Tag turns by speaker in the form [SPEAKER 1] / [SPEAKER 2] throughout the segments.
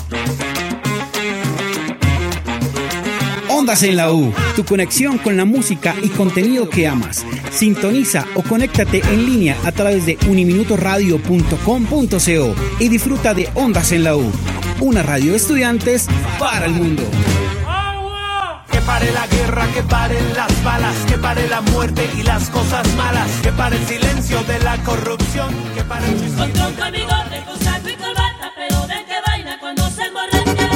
[SPEAKER 1] Ondas en la U, tu conexión con la música y contenido que amas. Sintoniza o conéctate en línea a través de uniminutoradio.com.co y disfruta de Ondas en la U, una radio de estudiantes para el mundo.
[SPEAKER 2] Que pare la guerra, que paren las balas, que pare la muerte y las cosas malas, que pare el silencio de la corrupción, que pare el
[SPEAKER 3] Con tronco y bigote, con saco y corbata, pero de qué vaina cuando se emborracha.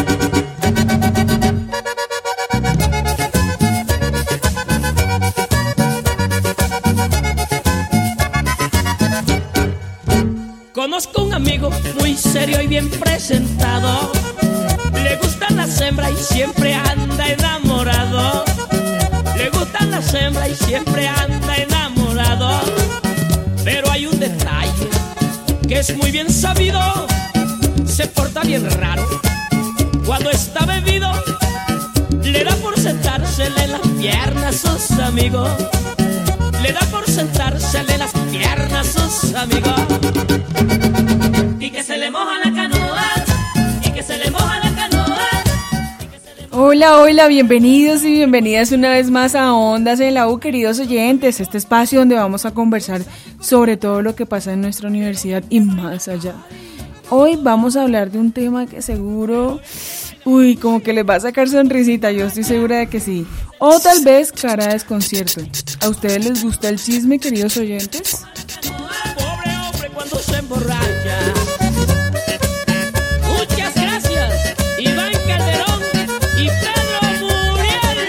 [SPEAKER 3] Conozco un amigo muy serio y bien presentado. Le gustan las hembras y siempre anda enamorado. Le gustan las hembras y siempre anda enamorado. Pero hay un detalle que es muy bien sabido. Se porta bien raro. Cuando está bebido, le da por sentársele en las piernas a sus amigos. Le da por sentársele en las piernas a sus amigos. Y que se le moja la canoa. Y que se le moja la canoa.
[SPEAKER 4] Hola, hola, bienvenidos y bienvenidas una vez más a Ondas en la U, queridos oyentes, este espacio donde vamos a conversar sobre todo lo que pasa en nuestra universidad y más allá. Hoy vamos a hablar de un tema que seguro, como que les va a sacar sonrisita, yo estoy segura de que sí. O tal vez cara de desconcierto. ¿A ustedes les gusta el chisme, queridos oyentes?
[SPEAKER 3] Pobre hombre cuando se emborracha. Muchas gracias, Iván Calderón y Pedro Muriel.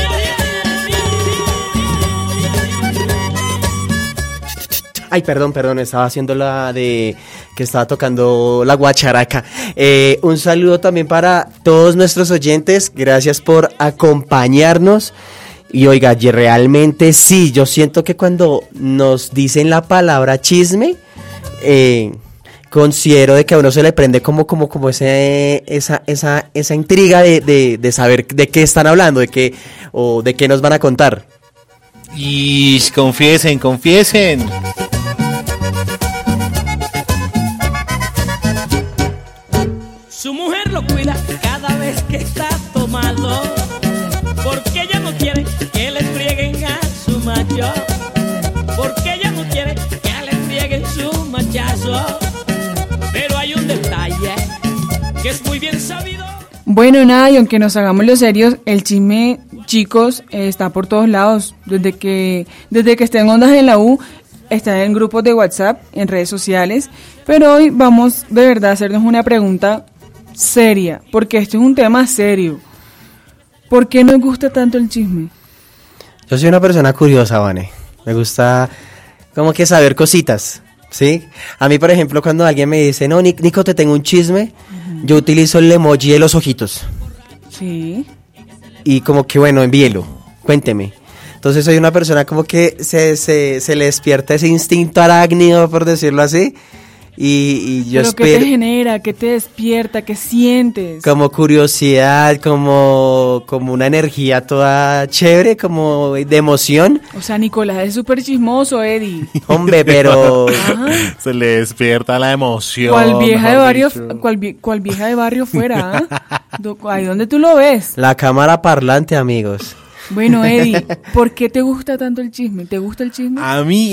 [SPEAKER 5] Ay, perdón, estaba haciendo la de que estaba tocando la guacharaca. Un saludo también para todos nuestros oyentes, gracias por acompañarnos. Y oiga, realmente sí, yo siento que cuando nos dicen la palabra chisme, considero de que a uno se le prende como esa intriga de saber de qué están hablando, de qué nos van a contar.
[SPEAKER 6] Y confiesen.
[SPEAKER 3] Su mujer lo cuida cada vez que está tomado, porque ella no quiere que le frieguen a su macho, porque ella no quiere que le frieguen su machazo. Pero hay un detalle que es muy bien sabido.
[SPEAKER 4] Bueno, nada, y aunque nos hagamos los serios, el chisme, chicos, está por todos lados. Desde que está en Ondas en la U, está en grupos de WhatsApp, en redes sociales. Pero hoy vamos de verdad a hacernos una pregunta seria, porque esto es un tema serio. ¿Por qué nos gusta tanto el chisme?
[SPEAKER 5] Yo soy una persona curiosa, Vane. Me gusta como que saber cositas, ¿sí? A mí, por ejemplo, cuando alguien me dice, no, Nico, te tengo un chisme, yo utilizo el emoji de los ojitos.
[SPEAKER 4] Sí.
[SPEAKER 5] Y como que, bueno, envíelo, cuénteme. Entonces soy una persona como que se le despierta ese instinto arácnido, por decirlo así. Y yo
[SPEAKER 4] ¿pero
[SPEAKER 5] espero,
[SPEAKER 4] qué te genera? ¿Qué te despierta? ¿Qué sientes?
[SPEAKER 5] como curiosidad, como una energía toda chévere, como de emoción.
[SPEAKER 4] O sea, Nicolás es súper chismoso, Eddie.
[SPEAKER 5] Hombre, pero
[SPEAKER 6] Se le despierta la emoción.
[SPEAKER 4] ¿Cuál vieja de barrio,
[SPEAKER 6] dicho.
[SPEAKER 4] cuál vieja de barrio fuera? Ahí donde tú lo ves.
[SPEAKER 5] la cámara parlante, amigos.
[SPEAKER 4] Bueno, Eddie, ¿por qué te gusta tanto el chisme? ¿Te gusta el chisme?
[SPEAKER 6] A mí,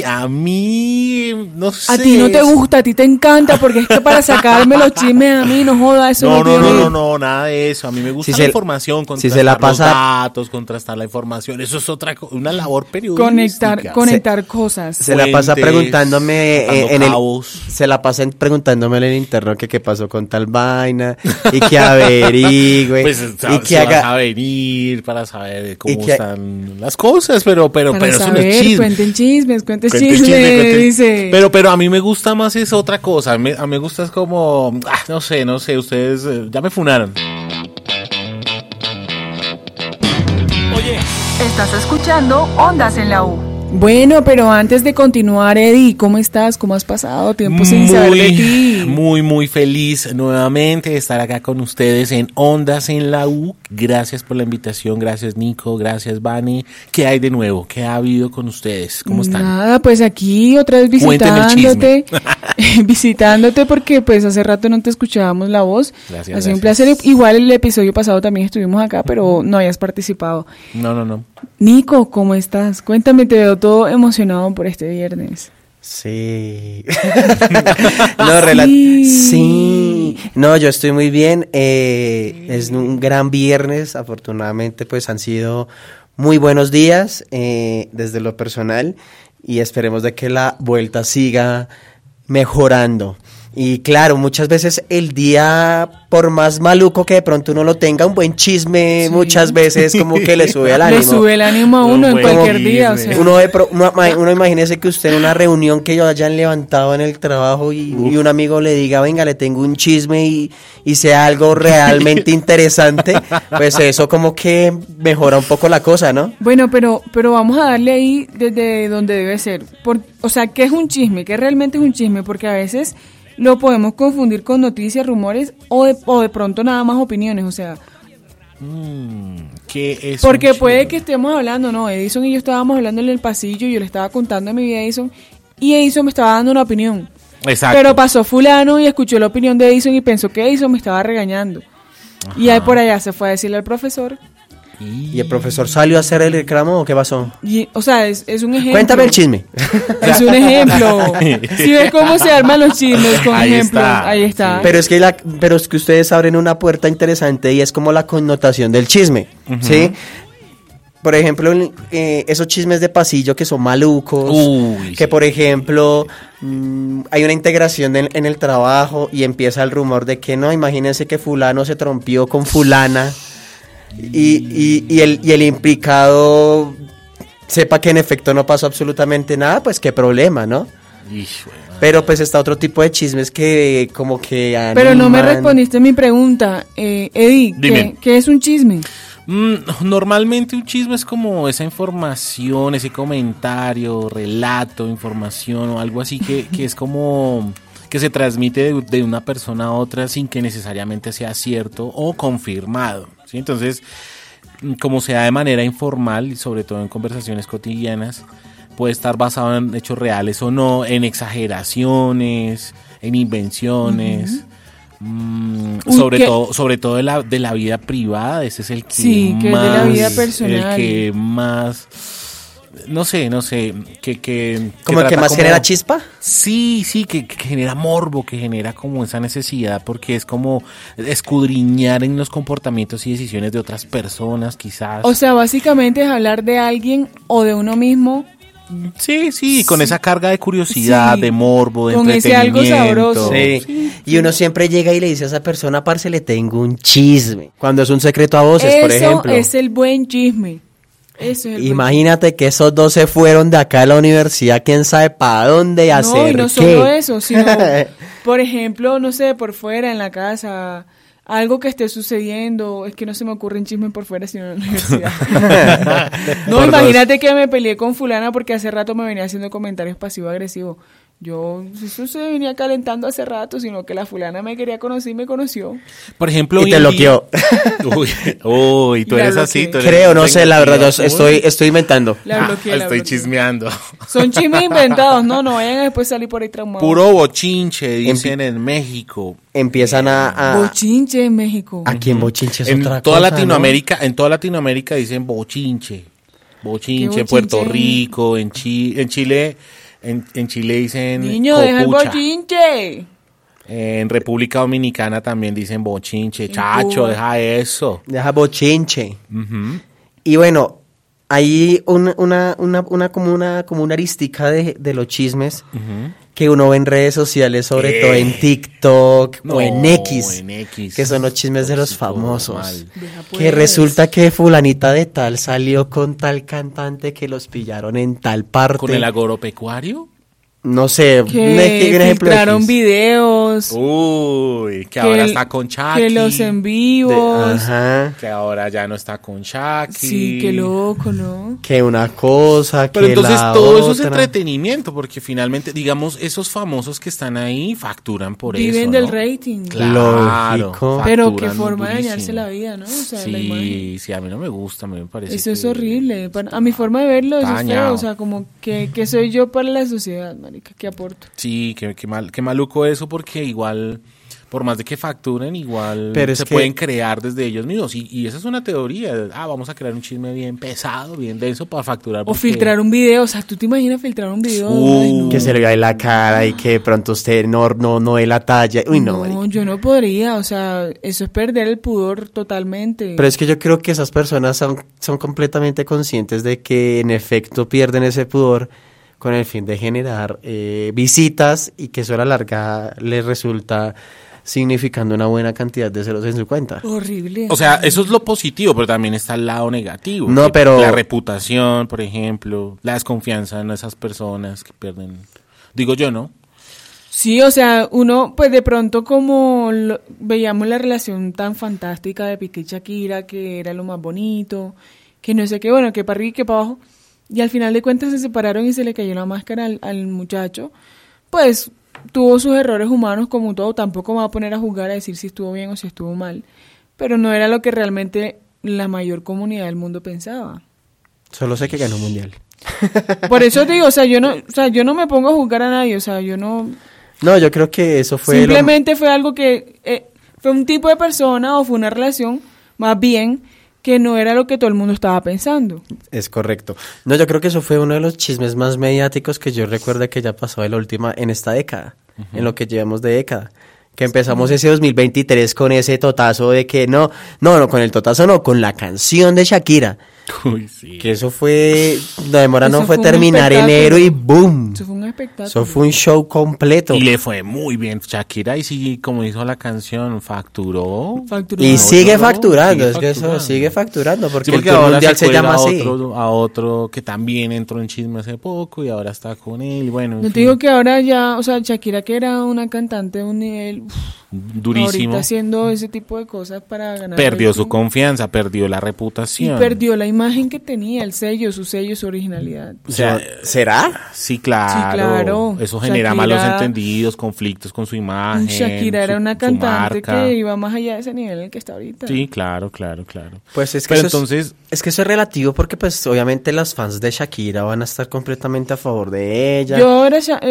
[SPEAKER 6] no sé.
[SPEAKER 4] A ti no te gusta, a ti te encanta, porque es que para sacarme los chismes a mí, no joda, eso
[SPEAKER 6] No, nada de eso. A mí me gusta
[SPEAKER 5] Si
[SPEAKER 6] la
[SPEAKER 5] se-
[SPEAKER 6] información,
[SPEAKER 5] si
[SPEAKER 6] contrastar
[SPEAKER 5] se la
[SPEAKER 6] los
[SPEAKER 5] pasa-
[SPEAKER 6] datos, contrastar la información. Eso es una labor periodística.
[SPEAKER 4] Conectar cosas.
[SPEAKER 5] Se la pasa
[SPEAKER 6] Fuentes,
[SPEAKER 5] preguntándome
[SPEAKER 6] atando cabos.
[SPEAKER 5] se la pasa preguntándome en el interno que qué pasó con tal vaina y que averigüe
[SPEAKER 6] Pues
[SPEAKER 5] y que
[SPEAKER 6] vas
[SPEAKER 5] haga
[SPEAKER 6] a venir para saber cómo
[SPEAKER 5] que-
[SPEAKER 6] están las cosas, pero
[SPEAKER 4] Para
[SPEAKER 6] eso no es
[SPEAKER 4] saber,
[SPEAKER 6] chisme.
[SPEAKER 4] cuenten chismes,
[SPEAKER 6] Cuente
[SPEAKER 4] chismes,
[SPEAKER 6] chisme.
[SPEAKER 4] dice.
[SPEAKER 6] Pero a mí me gusta más es otra cosa. A mí me gusta es como, no sé, ustedes ya me funaron.
[SPEAKER 3] Oye,
[SPEAKER 4] Estás escuchando Ondas en la U. Bueno, pero antes de continuar, Eddie, ¿cómo estás? ¿Cómo has pasado? Tiempo sin saber de ti.
[SPEAKER 6] Muy feliz nuevamente de estar acá con ustedes en Ondas en la U. Gracias por la invitación, gracias Nico, gracias Vani. ¿Qué hay de nuevo? ¿Qué ha habido con ustedes? ¿Cómo están?
[SPEAKER 4] Nada, pues aquí otra vez visitándote porque pues hace rato no te escuchábamos la voz.
[SPEAKER 6] Gracias.
[SPEAKER 4] Ha sido un placer. Igual el episodio pasado también estuvimos acá, pero no habías participado.
[SPEAKER 6] No.
[SPEAKER 4] Nico, ¿cómo estás? Cuéntame, te veo todo emocionado por este viernes.
[SPEAKER 5] Sí.
[SPEAKER 4] Sí.
[SPEAKER 5] No, yo estoy muy bien. Es un gran viernes. Afortunadamente, pues han sido muy buenos días desde lo personal y esperemos de que la vuelta siga mejorando. Y claro, muchas veces el día, por más maluco que de pronto uno lo tenga, un buen chisme, muchas veces como que le sube el ánimo.
[SPEAKER 4] Le sube el ánimo a uno en cualquier día. O sea.
[SPEAKER 5] Uno imagínese que usted en una reunión que ellos hayan levantado en el trabajo y un amigo le diga, venga, le tengo un chisme y sea algo realmente interesante, pues eso como que mejora un poco la cosa, ¿no?
[SPEAKER 4] Bueno, pero vamos a darle ahí desde donde debe ser. O sea, ¿qué es un chisme? ¿Qué realmente es un chisme? Porque a veces lo podemos confundir con noticias, rumores o de pronto nada más opiniones, o sea.
[SPEAKER 6] ¿Qué es?
[SPEAKER 4] Porque puede que estemos hablando, no, Edison y yo estábamos hablando en el pasillo, yo le estaba contando mi vida a Edison y Edison me estaba dando una opinión.
[SPEAKER 6] Exacto.
[SPEAKER 4] Pero pasó fulano y escuchó la opinión de Edison y pensó que Edison me estaba regañando. Ajá. Y ahí por allá se fue a decirle al profesor.
[SPEAKER 5] ¿Y el profesor salió a hacer el reclamo o qué pasó?
[SPEAKER 4] O sea, es un ejemplo.
[SPEAKER 5] Cuéntame el chisme.
[SPEAKER 4] Es un ejemplo. Si ves cómo se arman los chismes con
[SPEAKER 6] ahí
[SPEAKER 4] ejemplos,
[SPEAKER 6] está.
[SPEAKER 4] ahí está.
[SPEAKER 5] Pero es que ustedes abren una puerta interesante y es como la connotación del chisme, ¿sí? Por ejemplo, esos chismes de pasillo que son malucos, que por ejemplo hay una integración en el trabajo y empieza el rumor de que no, imagínense que fulano se trompió con fulana. Y el implicado sepa que en efecto no pasó absolutamente nada, pues qué problema, ¿no? Pero pues está otro tipo de chismes que como que animan.
[SPEAKER 4] Pero no me respondiste mi pregunta, Eddie, ¿qué es un chisme?
[SPEAKER 6] Normalmente un chisme es como esa información, ese comentario, relato, información o algo así que es como que se transmite de una persona a otra sin que necesariamente sea cierto o confirmado, ¿sí? Entonces, como se da de manera informal y sobre todo en conversaciones cotidianas, puede estar basado en hechos reales o no, en exageraciones, en invenciones, sobre todo de la vida privada. Ese es el que
[SPEAKER 4] sí, que
[SPEAKER 6] más,
[SPEAKER 4] es de la vida personal,
[SPEAKER 6] el que más, no sé, que
[SPEAKER 5] como el que más genera chispa.
[SPEAKER 6] Sí, que genera morbo, que genera como esa necesidad, porque es como escudriñar en los comportamientos y decisiones de otras personas, quizás.
[SPEAKER 4] O sea, básicamente es hablar de alguien o de uno mismo.
[SPEAKER 6] Sí, con esa carga de curiosidad, de morbo, de
[SPEAKER 4] con
[SPEAKER 6] entretenimiento.
[SPEAKER 4] Ese algo sabroso.
[SPEAKER 5] Sí. Y uno siempre llega y le dice a esa persona, parce, le tengo un chisme. Cuando es un secreto a voces, por ejemplo.
[SPEAKER 4] Eso es el buen chisme.
[SPEAKER 5] Imagínate que esos dos se fueron de acá a la universidad, quién sabe para dónde hacer.
[SPEAKER 4] No, y no solo eso, sino, por ejemplo, no sé, por fuera, en la casa, algo que esté sucediendo. Es que no se me ocurren chismes por fuera, sino en la universidad. No, imagínate que me peleé con fulana porque hace rato me venía haciendo comentarios pasivo-agresivos. Eso se venía calentando hace rato, sino que la fulana me quería conocer y me conoció.
[SPEAKER 6] Por ejemplo,
[SPEAKER 5] y te bloqueó.
[SPEAKER 6] Uy, tú eres así.
[SPEAKER 5] Creo, no sé, la verdad, yo estoy inventando.
[SPEAKER 4] La bloqueé.
[SPEAKER 6] Estoy chismeando.
[SPEAKER 4] Son chismes inventados, no vayan a después salir por ahí traumados.
[SPEAKER 6] Puro bochinche, dicen en México.
[SPEAKER 5] Empiezan a
[SPEAKER 4] bochinche en México.
[SPEAKER 5] Aquí en bochinche es
[SPEAKER 6] en
[SPEAKER 5] otra
[SPEAKER 6] toda
[SPEAKER 5] cosa,
[SPEAKER 6] Latinoamérica,
[SPEAKER 5] ¿no?
[SPEAKER 6] En toda Latinoamérica dicen bochinche, en Puerto Rico, en Chile. En Chile dicen
[SPEAKER 4] niño,
[SPEAKER 6] copucha.
[SPEAKER 4] Deja el bochinche.
[SPEAKER 6] En República Dominicana también dicen bochinche. Chacho, deja eso.
[SPEAKER 5] Deja bochinche. Y bueno, hay una aristica de los chismes que uno ve en redes sociales, sobre todo en TikTok o en X, que son los chismes de los famosos. Que resulta que fulanita de tal salió con tal cantante que los pillaron en tal parte.
[SPEAKER 6] ¿Con el agropecuario?
[SPEAKER 5] no sé, un
[SPEAKER 4] Que
[SPEAKER 5] ejemplo
[SPEAKER 4] filtraron
[SPEAKER 5] X.
[SPEAKER 4] videos,
[SPEAKER 6] Uy, que ahora está con Shaki.
[SPEAKER 4] que los en vivos.
[SPEAKER 5] Ajá.
[SPEAKER 6] Que ahora ya no está con Shaki.
[SPEAKER 4] Sí, qué loco, ¿no?
[SPEAKER 5] Que una cosa,
[SPEAKER 6] Pero
[SPEAKER 5] que
[SPEAKER 6] entonces
[SPEAKER 5] la
[SPEAKER 6] todo eso es
[SPEAKER 5] otra.
[SPEAKER 6] entretenimiento, porque finalmente, digamos, esos famosos que están ahí facturan por
[SPEAKER 4] Viven
[SPEAKER 6] eso,
[SPEAKER 4] del
[SPEAKER 6] ¿no?
[SPEAKER 4] rating.
[SPEAKER 6] Claro.
[SPEAKER 5] Lógico.
[SPEAKER 4] Pero qué
[SPEAKER 6] facturan
[SPEAKER 4] forma de
[SPEAKER 6] durísimo.
[SPEAKER 4] dañarse la vida, ¿no? O sea, la imagen.
[SPEAKER 6] Sí, sí, a mí no me gusta, a mí me parece
[SPEAKER 4] Eso es
[SPEAKER 6] que-
[SPEAKER 4] horrible. A mi forma de verlo, eso es
[SPEAKER 6] Dañado.
[SPEAKER 4] feo. O sea, como que soy yo para la sociedad, marica, ¿qué aporto?
[SPEAKER 6] Sí, qué maluco eso, porque igual, por más de que facturen, igual
[SPEAKER 5] Pero es
[SPEAKER 6] se
[SPEAKER 5] que-
[SPEAKER 6] pueden crear desde ellos mismos. Y esa es una teoría. Vamos a crear un chisme bien pesado, bien denso para facturar.
[SPEAKER 4] O
[SPEAKER 6] porque-
[SPEAKER 4] filtrar un video, o sea, ¿tú te imaginas filtrar un video? Ay, no.
[SPEAKER 5] Que se le vea en la cara y que de pronto usted no ve la talla. Uy, no, marica.
[SPEAKER 4] No, yo no podría, o sea, eso es perder el pudor totalmente.
[SPEAKER 5] Pero es que yo creo que esas personas son completamente conscientes de que en efecto pierden ese pudor con el fin de generar visitas y que eso a la larga les resulta significando una buena cantidad de ceros en su cuenta.
[SPEAKER 4] Horrible.
[SPEAKER 6] O sea, eso es lo positivo, pero también está el lado negativo.
[SPEAKER 5] No,
[SPEAKER 6] que
[SPEAKER 5] pero-
[SPEAKER 6] la reputación, por ejemplo, la desconfianza en esas personas que pierden. Digo yo, ¿no?
[SPEAKER 4] Sí, o sea, uno, pues de pronto como veíamos la relación tan fantástica de Piqué y Shakira, que era lo más bonito, que no sé qué, bueno, que para arriba y que para abajo, y al final de cuentas se separaron y se le cayó la máscara al muchacho, pues tuvo sus errores humanos como todo, tampoco me va a poner a juzgar a decir si estuvo bien o si estuvo mal, pero no era lo que realmente la mayor comunidad del mundo pensaba.
[SPEAKER 5] Solo sé que ganó un mundial.
[SPEAKER 4] Por eso te digo, o sea, yo no me pongo a juzgar a nadie, o sea, yo no...
[SPEAKER 5] No, yo creo que eso fue
[SPEAKER 4] Simplemente fue algo que fue un tipo de persona o fue una relación, más bien, que no era lo que todo el mundo estaba pensando.
[SPEAKER 5] Es correcto. No, yo creo que eso fue uno de los chismes más mediáticos que yo recuerdo que ya pasó en esta década, en lo que llevamos de década. Que empezamos ese 2023 con ese totazo de que no, con el totazo no, con la canción de Shakira.
[SPEAKER 6] Uy, sí.
[SPEAKER 5] Que eso fue, la demora no
[SPEAKER 4] Eso
[SPEAKER 5] fue
[SPEAKER 4] fue un
[SPEAKER 5] terminar
[SPEAKER 4] espectáculo.
[SPEAKER 5] enero y ¡boom!
[SPEAKER 4] Eso fue un espectáculo.
[SPEAKER 5] Eso fue un show completo.
[SPEAKER 6] Y le fue muy bien Shakira, y sí, como hizo la canción, facturó.
[SPEAKER 4] Facturó.
[SPEAKER 5] Y
[SPEAKER 4] No,
[SPEAKER 5] sigue
[SPEAKER 6] no,
[SPEAKER 5] facturando,
[SPEAKER 6] sigue
[SPEAKER 5] es que eso
[SPEAKER 6] facturando.
[SPEAKER 5] sigue facturando, porque,
[SPEAKER 6] Sí, porque
[SPEAKER 5] el
[SPEAKER 6] ahora
[SPEAKER 5] mundial se
[SPEAKER 6] cuelga
[SPEAKER 5] llama así.
[SPEAKER 6] a otro que también entró en chisme hace poco y ahora está con él. Bueno, en
[SPEAKER 4] No
[SPEAKER 6] fin,
[SPEAKER 4] te digo que ahora ya, o sea, Shakira, que era una cantante de un nivel,
[SPEAKER 6] durísimo.
[SPEAKER 4] ahorita haciendo ese tipo de cosas para ganar.
[SPEAKER 6] Perdió
[SPEAKER 4] rating.
[SPEAKER 6] su confianza, perdió la
[SPEAKER 4] Y
[SPEAKER 6] reputación.
[SPEAKER 4] perdió la imagen que tenía, el sello, su originalidad.
[SPEAKER 6] O sea,
[SPEAKER 5] ¿será?
[SPEAKER 6] sí, claro.
[SPEAKER 4] Sí, claro.
[SPEAKER 6] Eso genera
[SPEAKER 4] Shakira-
[SPEAKER 6] malos entendidos, conflictos con su imagen.
[SPEAKER 4] Shakira era
[SPEAKER 6] su-
[SPEAKER 4] una
[SPEAKER 6] su
[SPEAKER 4] cantante
[SPEAKER 6] marca.
[SPEAKER 4] que iba más allá de ese nivel en el que está ahorita.
[SPEAKER 6] Sí, claro.
[SPEAKER 5] Pues es que
[SPEAKER 6] Pero
[SPEAKER 5] eso
[SPEAKER 6] entonces,
[SPEAKER 5] es que eso es relativo porque pues obviamente las fans de Shakira van a estar completamente a favor de ella.
[SPEAKER 4] Yo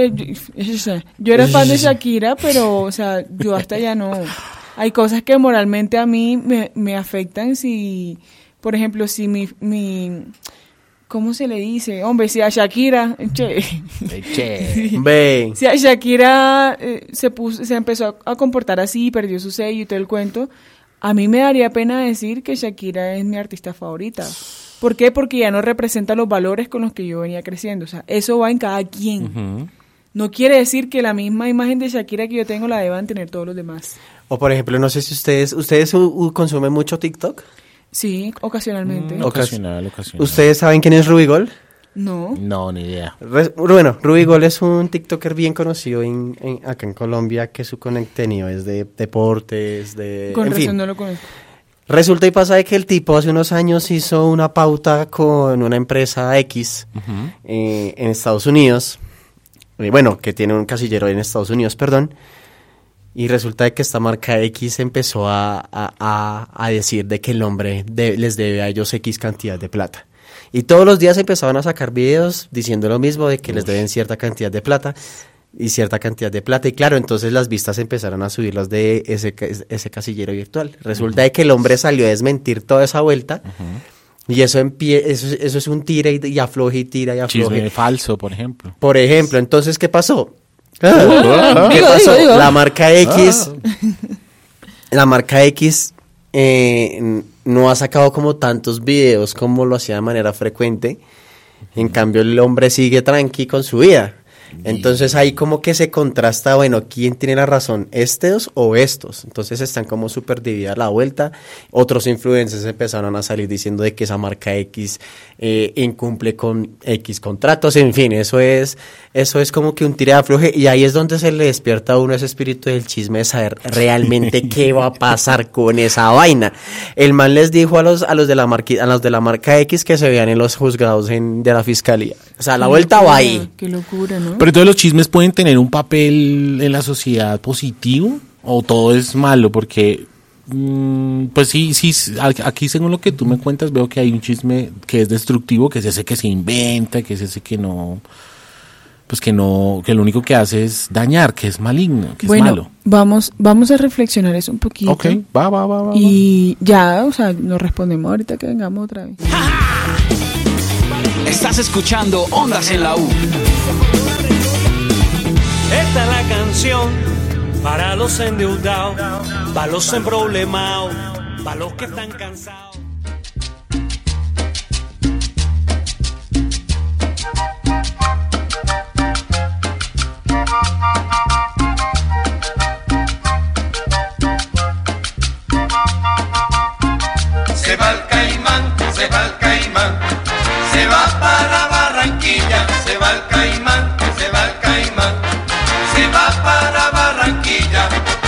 [SPEAKER 4] era fan de Shakira, pero, o sea, yo hasta ya no. Hay cosas que moralmente a mí me afectan si, por ejemplo, si ¿cómo se le dice? Hombre, si a Shakira,
[SPEAKER 5] Ve,
[SPEAKER 4] si a Shakira se empezó a comportar así, perdió su sello y todo el cuento, a mí me daría pena decir que Shakira es mi artista favorita. ¿Por qué? Porque ya no representa los valores con los que yo venía creciendo. O sea, eso va en cada quien.
[SPEAKER 6] ujú.
[SPEAKER 4] No quiere decir que la misma imagen de Shakira que yo tengo la deban tener todos los demás.
[SPEAKER 5] o por ejemplo, no sé si ustedes consumen mucho TikTok.
[SPEAKER 4] Sí, ocasionalmente.
[SPEAKER 6] Ocasional.
[SPEAKER 5] ¿Ustedes saben quién es Rubigol?
[SPEAKER 4] No.
[SPEAKER 6] No, ni idea.
[SPEAKER 5] Bueno, Rubigol es un TikToker bien conocido acá en Colombia, que su contenido es de deportes,
[SPEAKER 4] Con
[SPEAKER 5] en
[SPEAKER 4] razón
[SPEAKER 5] fin.
[SPEAKER 4] no lo conozco.
[SPEAKER 5] Resulta y pasa de que el tipo hace unos años hizo una pauta con una empresa X en Estados Unidos, bueno, que tiene un casillero en Estados Unidos, perdón, y resulta de que esta marca X empezó a decir de que el hombre les debe a ellos X cantidad de plata. Y todos los días empezaban a sacar videos diciendo lo mismo, de que les deben cierta cantidad de plata y cierta cantidad de plata. Y claro, entonces las vistas empezaron a subir las de ese casillero virtual. Resulta de que el hombre salió a desmentir toda esa vuelta. Y eso es un tira y afloje y tira y afloje.
[SPEAKER 6] Chisme falso, por ejemplo.
[SPEAKER 5] Por ejemplo, entonces, ¿qué pasó? ¿Qué
[SPEAKER 4] Digo,
[SPEAKER 5] pasó?
[SPEAKER 4] digo.
[SPEAKER 5] La marca X, no ha sacado como tantos videos como lo hacía de manera frecuente. En cambio, el hombre sigue tranqui con su vida. Entonces ahí como que se contrasta, bueno, ¿quién tiene la razón? ¿Estos o estos? Entonces están como súper divididas la vuelta. Otros influencers empezaron a salir diciendo de que esa marca X incumple con X contratos, en fin, eso es como que un tira de afloje, y ahí es donde se le despierta a uno ese espíritu del chisme de saber realmente qué va a pasar con esa vaina. El man les dijo a los de la marca X que se vean en los juzgados de la fiscalía. O sea, la vuelta va ahí.
[SPEAKER 4] Qué locura, ¿no?
[SPEAKER 6] Pero entonces los chismes pueden tener un papel en la sociedad positivo o todo es malo, porque pues sí, aquí según lo que tú me cuentas veo que hay un chisme que es destructivo, que es ese que se inventa, que es ese que no, pues que lo único que hace es dañar, que es maligno, que es malo.
[SPEAKER 4] Vamos a reflexionar eso un poquito.
[SPEAKER 6] Ok, va.
[SPEAKER 4] Y ya, o sea, nos respondemos ahorita que vengamos otra vez.
[SPEAKER 1] Estás escuchando Ondas en la U.
[SPEAKER 2] Esta es la canción para los endeudados, para los emproblemados, para los que están cansados.
[SPEAKER 7] Se va el caimán, se va el caimán, se va para Barranquilla, se va el caimán, se va el caimán, se va para Barranquilla.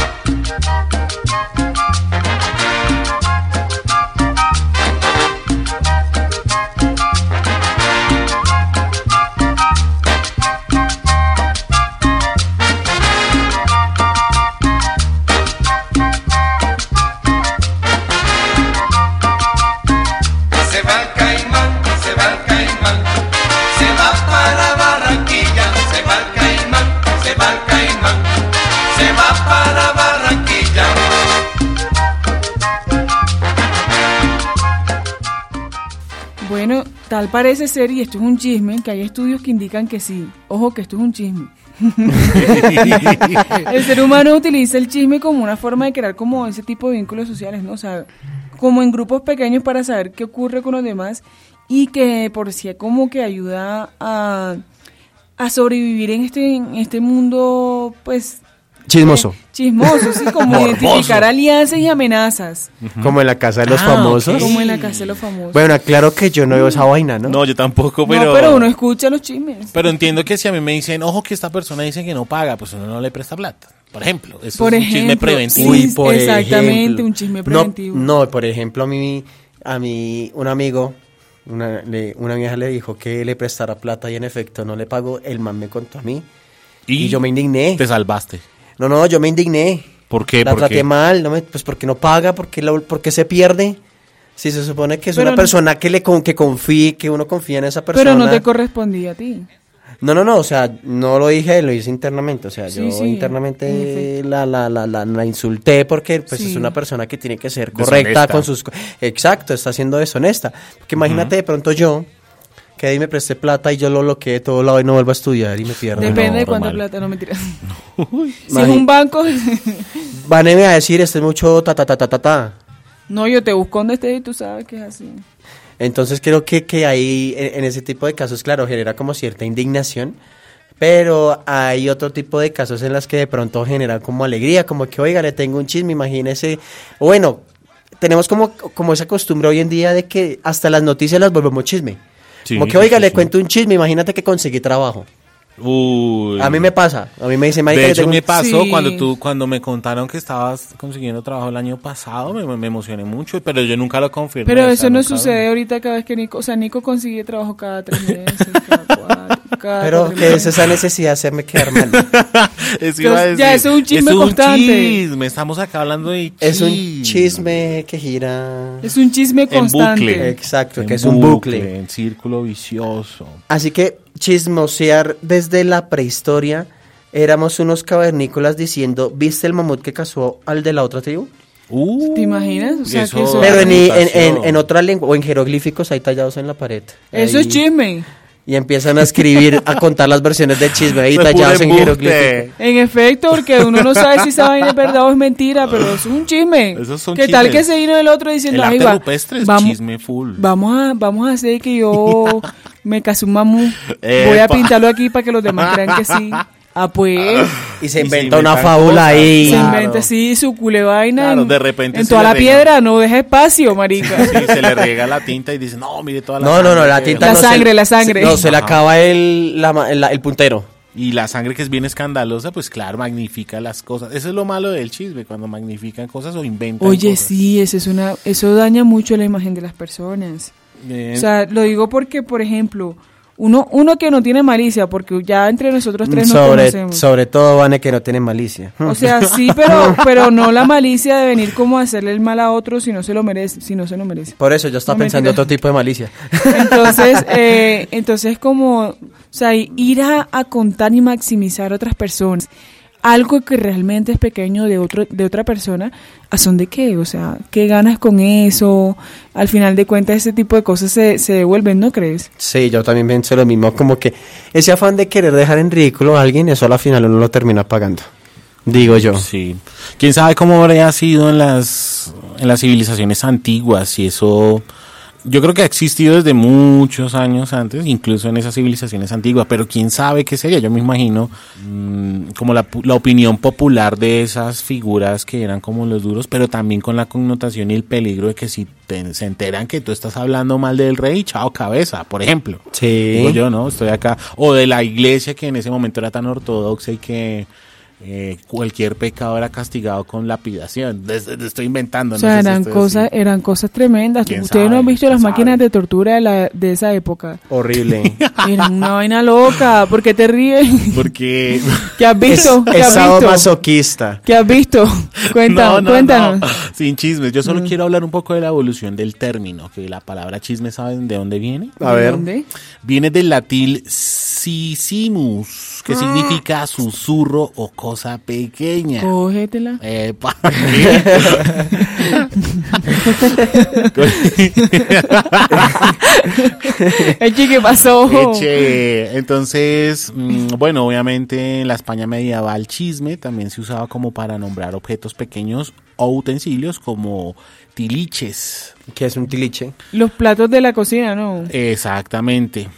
[SPEAKER 4] Bueno, tal parece ser, y esto es un chisme, que hay estudios que indican que sí. Ojo, que esto es un chisme. El ser humano utiliza el chisme como una forma de crear como ese tipo de vínculos sociales, ¿no? O sea, como en grupos pequeños para saber qué ocurre con los demás, y que por sí como que ayuda a sobrevivir en este mundo, pues...
[SPEAKER 5] Chismoso.
[SPEAKER 4] Chismoso, sí, como identificar alianzas y amenazas.
[SPEAKER 5] Como en la casa de los famosos.
[SPEAKER 4] Como en la casa de los famosos.
[SPEAKER 5] Bueno, claro que yo no veo esa vaina, ¿no?
[SPEAKER 6] No, yo tampoco,
[SPEAKER 4] No, pero uno escucha los chismes.
[SPEAKER 6] Pero entiendo que si a mí me dicen, ojo que esta persona dice que no paga, pues uno no le presta plata. Por ejemplo, eso es un chisme preventivo.
[SPEAKER 4] Sí, exactamente, un chisme preventivo.
[SPEAKER 5] No, por ejemplo, a mí un amigo, una vieja le dijo que le prestara plata y en efecto no le pagó. El man me contó a mí y yo me indigné.
[SPEAKER 6] Te salvaste.
[SPEAKER 5] No, yo me indigné.
[SPEAKER 6] ¿Por qué?
[SPEAKER 5] La traté mal, pues porque no paga, porque se pierde. Si se supone que es una persona que confíe, que uno confía en esa persona.
[SPEAKER 4] Pero no te correspondía a ti.
[SPEAKER 5] No, o sea, no lo dije, lo hice internamente, o sea,
[SPEAKER 4] Sí,
[SPEAKER 5] yo internamente la insulté porque pues es una persona que tiene que ser correcta con sus... Exacto, está siendo deshonesta. Porque imagínate de pronto yo, que ahí me presté plata y yo lo bloqueé de todo lado y no vuelvo a estudiar y me pierdo.
[SPEAKER 4] Depende de cuánta plata, no me tiras. Si es un banco...
[SPEAKER 5] Van a decir, este es mucho ta.
[SPEAKER 4] No, yo te busco donde estés y tú sabes que es así.
[SPEAKER 5] Entonces creo que ahí, en ese tipo de casos, claro, genera como cierta indignación, pero hay otro tipo de casos en las que de pronto genera como alegría, como que, oiga, le tengo un chisme, imagínese. Bueno, tenemos como esa costumbre hoy en día de que hasta las noticias las volvemos chisme. Sí, como que, oiga, le cuento un chisme, imagínate que conseguí trabajo.
[SPEAKER 6] Uy.
[SPEAKER 5] A mí me pasa, a mí me dice,
[SPEAKER 6] de hecho me pasó cuando me contaron que estabas consiguiendo trabajo el año pasado, me emocioné mucho, pero yo nunca lo confirmé.
[SPEAKER 4] Pero eso no sucede ahorita cada vez que Nico consigue trabajo cada 3 meses, cada 4,
[SPEAKER 5] pero que es esa necesidad de hacerme quedar mal.
[SPEAKER 4] Ya eso es un chisme constante.
[SPEAKER 6] Estamos acá hablando de chisme.
[SPEAKER 5] Es un chisme que gira.
[SPEAKER 4] Es un chisme constante.
[SPEAKER 5] Bucle. Exacto, que es un bucle.
[SPEAKER 6] En círculo vicioso.
[SPEAKER 5] Así que chismosear desde la prehistoria, éramos unos cavernícolas diciendo, ¿viste el mamut que cazó al de la otra tribu?
[SPEAKER 4] ¿Te imaginas? O sea,
[SPEAKER 6] eso,
[SPEAKER 4] que eso
[SPEAKER 5] pero en otra lengua o en jeroglíficos ahí tallados en la pared.
[SPEAKER 4] Eso
[SPEAKER 5] ahí.
[SPEAKER 4] es chisme.
[SPEAKER 5] Y empiezan a escribir, a contar las versiones del chisme ahí tallados en jeroglífico.
[SPEAKER 4] En efecto, porque uno no sabe si esa vaina es verdad o es mentira, pero es un chisme.
[SPEAKER 6] Esos son
[SPEAKER 4] ¿Qué tal
[SPEAKER 6] chismes.
[SPEAKER 4] que se vino el otro diciendo,
[SPEAKER 6] El
[SPEAKER 4] ahí
[SPEAKER 6] arte
[SPEAKER 4] va,
[SPEAKER 6] rupestre es
[SPEAKER 4] vamos,
[SPEAKER 6] chisme full.
[SPEAKER 4] vamos a hacer que yo me casé un mamú, voy a
[SPEAKER 6] Epa.
[SPEAKER 4] pintarlo aquí para que los demás crean que sí. Ah, pues,
[SPEAKER 5] Y se
[SPEAKER 6] Y
[SPEAKER 5] inventa
[SPEAKER 6] se
[SPEAKER 5] una
[SPEAKER 6] inventan
[SPEAKER 5] fábula
[SPEAKER 6] cosas.
[SPEAKER 5] ahí.
[SPEAKER 4] se
[SPEAKER 6] Claro.
[SPEAKER 4] inventa así su culevaina
[SPEAKER 6] Claro,
[SPEAKER 4] en,
[SPEAKER 6] de repente
[SPEAKER 4] en
[SPEAKER 6] se
[SPEAKER 4] toda
[SPEAKER 6] le
[SPEAKER 4] la
[SPEAKER 6] rega.
[SPEAKER 4] piedra, no deja espacio, marica.
[SPEAKER 6] Sí, se le riega la tinta y dice, no, mire toda la
[SPEAKER 5] No, la
[SPEAKER 6] que-
[SPEAKER 5] tinta
[SPEAKER 4] La
[SPEAKER 5] no
[SPEAKER 4] sangre,
[SPEAKER 5] se,
[SPEAKER 4] la sangre.
[SPEAKER 5] No, se le
[SPEAKER 6] Ajá.
[SPEAKER 5] acaba el puntero.
[SPEAKER 6] Y la sangre que es bien escandalosa, pues claro, magnifica las cosas. Eso es lo malo del chisme, cuando magnifican cosas o inventan
[SPEAKER 4] Oye,
[SPEAKER 6] cosas.
[SPEAKER 4] sí, eso daña mucho la imagen de las personas. O sea, lo digo porque, por ejemplo, uno que no tiene malicia, porque ya entre nosotros tres nos conocemos.
[SPEAKER 5] Sobre todo, Vane, que no tienen malicia.
[SPEAKER 4] O sea, sí, pero no la malicia de venir como a hacerle el mal a otro si no se lo merece, si no se lo merece.
[SPEAKER 5] Por eso yo estaba
[SPEAKER 4] No,
[SPEAKER 5] pensando en
[SPEAKER 4] mentira.
[SPEAKER 5] otro tipo de malicia.
[SPEAKER 4] Entonces como, o sea, ir a contar y maximizar a otras personas algo que realmente es pequeño de otra persona, ¿a son de qué? O sea, ¿qué ganas con eso? Al final de cuentas ese tipo de cosas se devuelven, ¿no crees?
[SPEAKER 5] Sí, yo también pienso lo mismo, como que ese afán de querer dejar en ridículo a alguien, eso a la final uno lo termina pagando. Digo yo.
[SPEAKER 6] Sí. ¿Quién sabe cómo habría sido en las civilizaciones antiguas? Y eso, yo creo que ha existido desde muchos años antes, incluso en esas civilizaciones antiguas, pero quién sabe qué sería. Yo me imagino como la opinión popular de esas figuras que eran como los duros, pero también con la connotación y el peligro de que si se enteran que tú estás hablando mal del rey, chao cabeza, por ejemplo.
[SPEAKER 5] Sí.
[SPEAKER 6] Digo yo, ¿no? Estoy acá. O de la iglesia que en ese momento era tan ortodoxa y que cualquier pecado era castigado con lapidación. Estoy inventando.
[SPEAKER 4] O sea,
[SPEAKER 6] no sé si esto es así.
[SPEAKER 4] eran cosas tremendas.
[SPEAKER 6] ¿Quién
[SPEAKER 4] Ustedes no han
[SPEAKER 6] sabe?
[SPEAKER 4] visto las
[SPEAKER 6] ¿Quién
[SPEAKER 4] máquinas
[SPEAKER 6] sabe?
[SPEAKER 4] de tortura de esa época.
[SPEAKER 5] Horrible.
[SPEAKER 4] Eran una vaina loca. ¿Por qué te ríes?
[SPEAKER 6] Porque
[SPEAKER 4] ¿Qué has visto? ¿Qué
[SPEAKER 5] Es
[SPEAKER 4] has visto?
[SPEAKER 5] masoquista.
[SPEAKER 4] ¿Qué has visto? Cuéntanos.
[SPEAKER 6] no. Sin chismes. Yo solo quiero hablar un poco de la evolución del término, que la palabra chisme, ¿saben de dónde viene?
[SPEAKER 5] A ver.
[SPEAKER 4] ¿Dónde?
[SPEAKER 6] Viene del latín sisimus, que significa susurro o cosa pequeña.
[SPEAKER 4] Cógetela.
[SPEAKER 6] Epa.
[SPEAKER 4] Eche, ¿qué pasó?
[SPEAKER 6] Eche. Entonces, bueno, obviamente en la España medieval chisme también se usaba como para nombrar objetos pequeños o utensilios como tiliches.
[SPEAKER 5] ¿Qué es un tiliche?
[SPEAKER 4] Los platos de la cocina, ¿no?
[SPEAKER 6] Exactamente.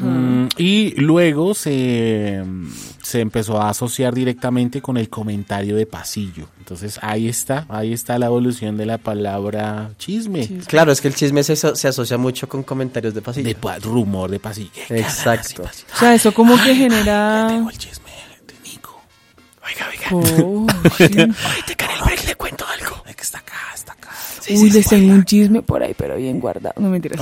[SPEAKER 6] Y luego se empezó a asociar directamente con el comentario de pasillo. Entonces ahí está la evolución de la palabra chisme.
[SPEAKER 5] Claro, es que el chisme se asocia mucho con comentarios de pasillo.
[SPEAKER 6] Rumor de pasillo.
[SPEAKER 5] Exacto.
[SPEAKER 4] O sea, eso como que genera...
[SPEAKER 6] Tengo el chisme de Nico. Oiga.
[SPEAKER 4] Oh, sí.
[SPEAKER 6] Ahorita Karen, le cuento algo. Es que está acá.
[SPEAKER 4] Uy, les tengo un chisme por ahí, pero bien guardado. No mentiras.